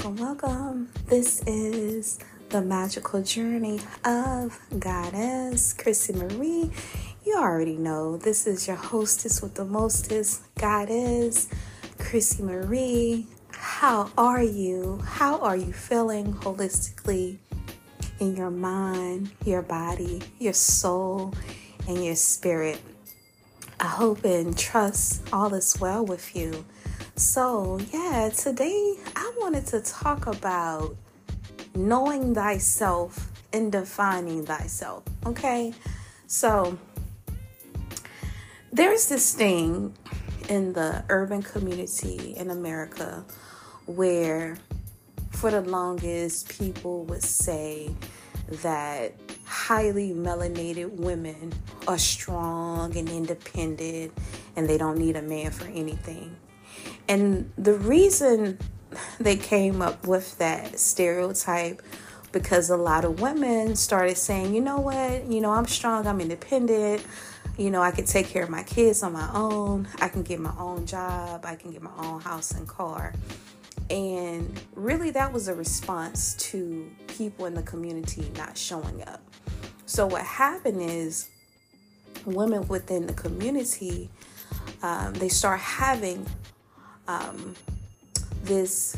Welcome. This is the magical journey of Goddess Chrissy Marie. You already know this is your hostess with the mostest, Goddess Chrissy Marie. How are you? How are you feeling holistically in your mind, your body, your soul, and your spirit? I hope and trust all is well with you. So, today I wanted to talk about knowing thyself and defining thyself, okay? So, there's this thing in the urban community in America where for the longest people would say that highly melanated women are strong and independent and they don't need a man for anything. And the reason they came up with that stereotype because a lot of women started saying, you know what, I'm strong, I'm independent, I can take care of my kids on my own, I can get my own job, I can get my own house and car. And really that was a response to people in the community not showing up. So what happened is women within the community, they start having this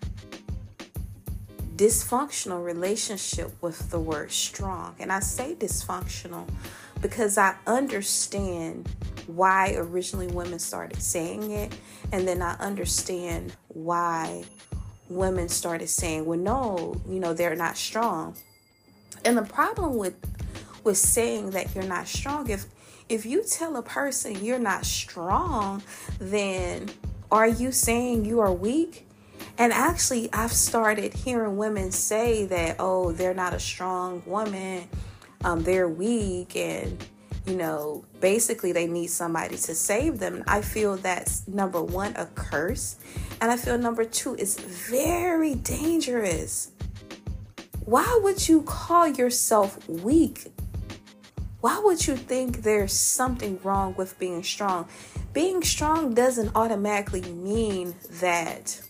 dysfunctional relationship with the word strong. And I say dysfunctional because I understand why originally women started saying it. And then I understand why women started saying, well, no, they're not strong. And the problem with saying that you're not strong, if you tell a person you're not strong, then are you saying you are weak? And actually, I've started hearing women say that, oh, they're not a strong woman. They're weak. And, basically they need somebody to save them. I feel that's number one, a curse. And I feel number two, is very dangerous. Why would you call yourself weak? Why would you think there's something wrong with being strong? Being strong doesn't automatically mean that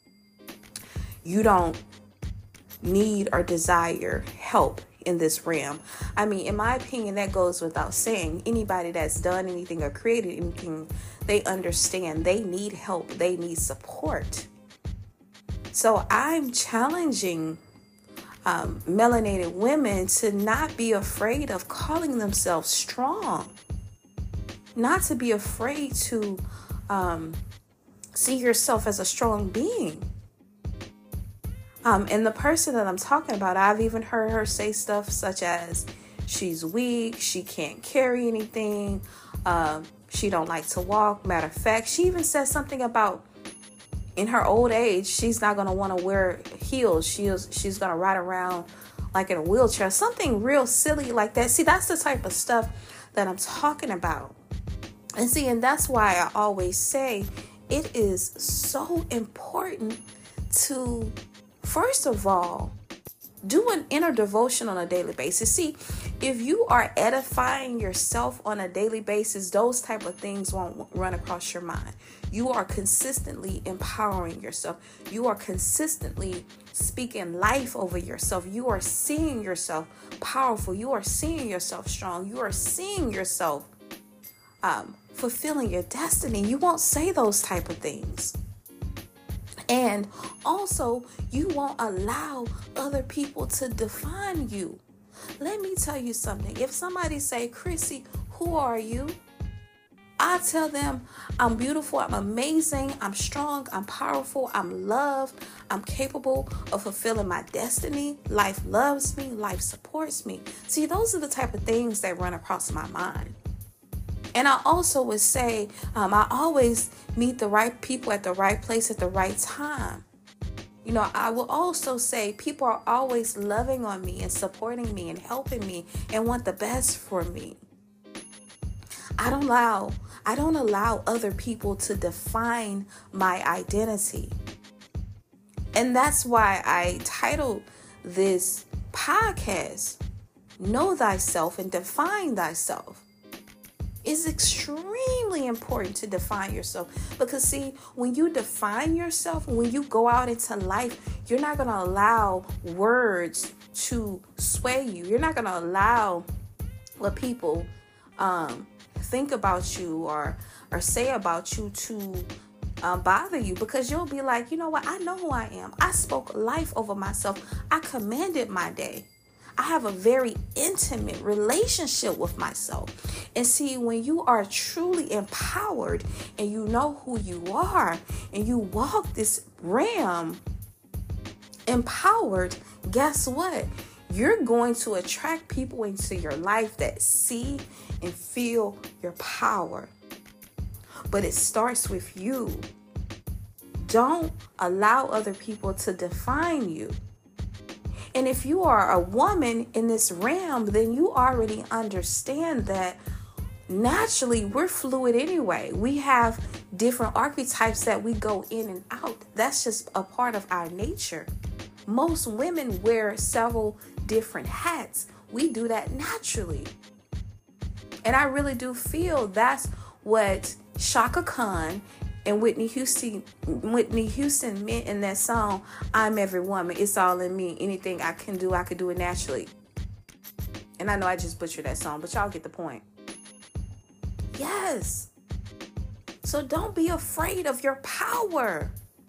you don't need or desire help in this realm. I mean, in my opinion, that goes without saying. Anybody that's done anything or created anything, they understand they need help, they need support. So I'm challenging melanated women to not be afraid of calling themselves strong. Not to be afraid to see yourself as a strong being. And the person that I'm talking about, I've even heard her say stuff such as she's weak, she can't carry anything, she don't like to walk. Matter of fact, she even said something about in her old age, she's not going to want to wear heels. She's going to ride around like in a wheelchair. Something real silly like that. See, that's the type of stuff that I'm talking about. And that's why I always say it is so important to, first of all, do an inner devotion on a daily basis. See, if you are edifying yourself on a daily basis, those type of things won't run across your mind. You are consistently empowering yourself. You are consistently speaking life over yourself. You are seeing yourself powerful. You are seeing yourself strong. You are seeing yourself fulfilling your destiny. You won't say those type of things. And also, you won't allow other people to define you. Let me tell you something. If somebody say, Chrissy, who are you? I tell them, I'm beautiful, I'm amazing, I'm strong, I'm powerful, I'm loved, I'm capable of fulfilling my destiny. Life loves me, life supports me. See, those are the type of things that run across my mind. And I also would say, I always meet the right people at the right place at the right time. I will also say people are always loving on me and supporting me and helping me and want the best for me. I don't allow other people to define my identity. And that's why I titled this podcast, Know Thyself and Define Thyself. It's extremely important to define yourself, because see, when you define yourself, when you go out into life, you're not going to allow words to sway you. You're not going to allow what people think about you or say about you to bother you, because you'll be like, you know what, I know who I am. I spoke life over myself. I commanded my day. I have a very intimate relationship with myself. And see, when you are truly empowered and you know who you are and you walk this realm empowered, guess what? You're going to attract people into your life that see and feel your power. But it starts with you. Don't allow other people to define you. And if you are a woman in this realm, then you already understand that naturally we're fluid anyway. We have different archetypes that we go in and out. That's just a part of our nature. Most women wear several different hats. We do that naturally. And I really do feel that's what Chaka Khan and Whitney Houston meant in that song, I'm Every Woman, It's All in Me. Anything I can do, I could do it naturally. And I know I just butchered that song, but y'all get the point. Yes. So don't be afraid of your power.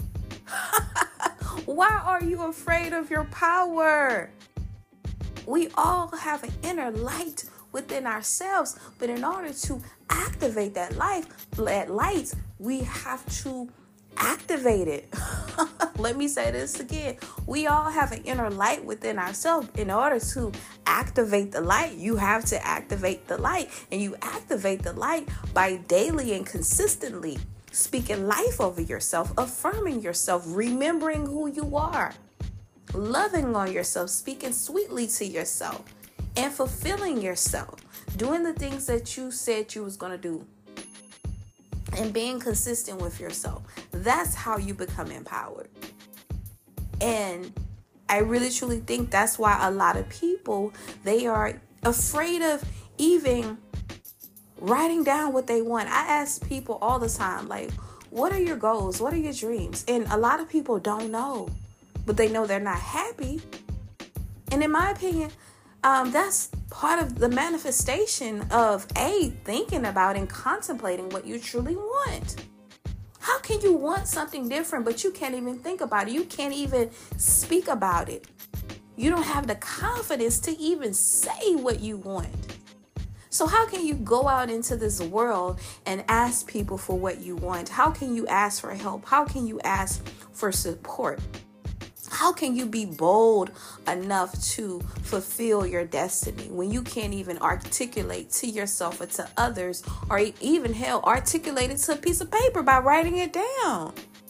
Why are you afraid of your power? We all have an inner light within ourselves, but in order to activate that light, we have to activate it. Let me say this again. We all have an inner light within ourselves. In order to activate the light, you have to activate the light. And you activate the light by daily and consistently speaking life over yourself, affirming yourself, remembering who you are, loving on yourself, speaking sweetly to yourself, and fulfilling yourself, doing the things that you said you was going to do, and being consistent with yourself. That's how you become empowered. And I really truly think that's why a lot of people, they are afraid of even writing down what they want. I ask people all the time, like, what are your goals? What are your dreams? And a lot of people don't know, but they know they're not happy. And in my opinion, that's part of the manifestation of thinking about and contemplating what you truly want. How can you want something different, but you can't even think about it? You can't even speak about it. You don't have the confidence to even say what you want. So how can you go out into this world and ask people for what you want? How can you ask for help? How can you ask for support? How can you be bold enough to fulfill your destiny when you can't even articulate to yourself or to others, or even articulate it to a piece of paper by writing it down?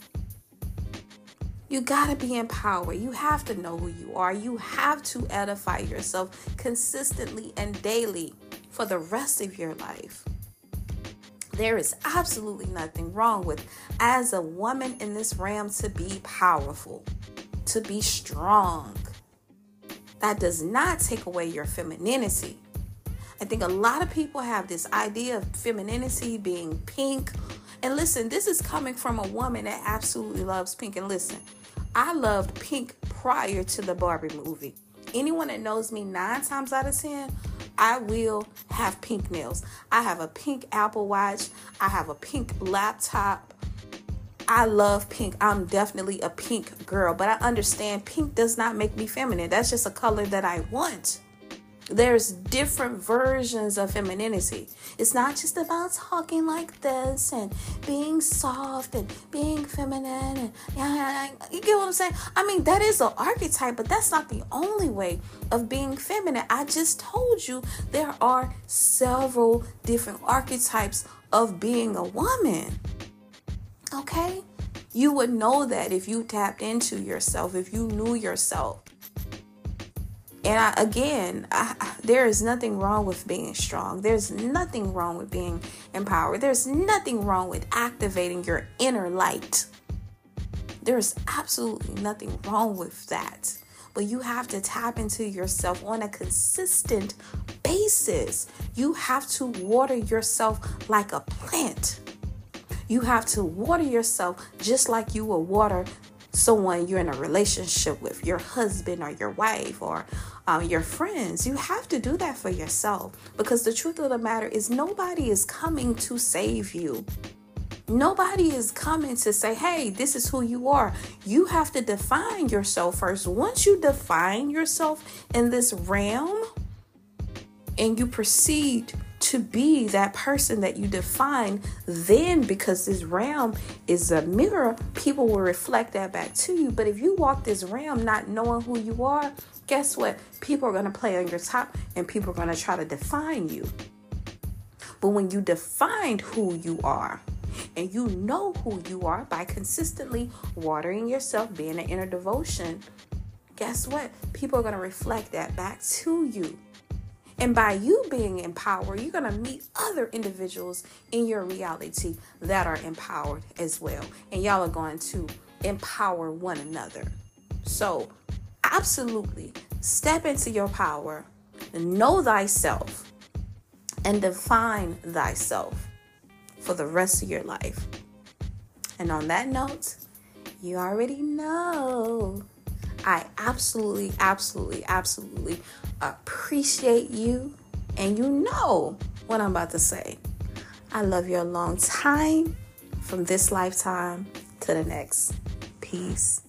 You got to be empowered. You have to know who you are. You have to edify yourself consistently and daily for the rest of your life. There is absolutely nothing wrong with, as a woman in this realm, to be powerful, to be strong. That does not take away your femininity. I think a lot of people have this idea of femininity being pink. And listen, this is coming from a woman that absolutely loves pink. And listen, I loved pink prior to the Barbie movie. Anyone that knows me 9 times out of 10, I will have pink nails. I have a pink Apple Watch. I have a pink laptop. I love pink. I'm definitely a pink girl, but I understand pink does not make me feminine. That's just a color that I want. There's different versions of femininity. It's not just about talking like this and being soft and being feminine. And you get what I'm saying? I mean, that is an archetype, but that's not the only way of being feminine. I just told you there are several different archetypes of being a woman. Okay? You would know that if you tapped into yourself, if you knew yourself. And there is nothing wrong with being strong. There's nothing wrong with being empowered. There's nothing wrong with activating your inner light. There's absolutely nothing wrong with that. but you have to tap into yourself on a consistent basis. You have to water yourself like a plant. You have to water yourself just like you will water someone you're in a relationship with, your husband or your wife or your friends. You have to do that for yourself, because the truth of the matter is nobody is coming to save you. Nobody is coming to say, hey, this is who you are. You have to define yourself first. Once you define yourself in this realm and you proceed to be that person that you define, then because this realm is a mirror, people will reflect that back to you. But if you walk this realm not knowing who you are, guess what? People are going to play on your top and people are going to try to define you. But when you defined who you are and you know who you are by consistently watering yourself, being an inner devotion, guess what? People are going to reflect that back to you. And by you being empowered, you're going to meet other individuals in your reality that are empowered as well. And y'all are going to empower one another. So absolutely step into your power, know thyself, and define thyself for the rest of your life. And on that note, you already know I absolutely appreciate you. And you know what I'm about to say. I love you a long time, from this lifetime to the next. Peace.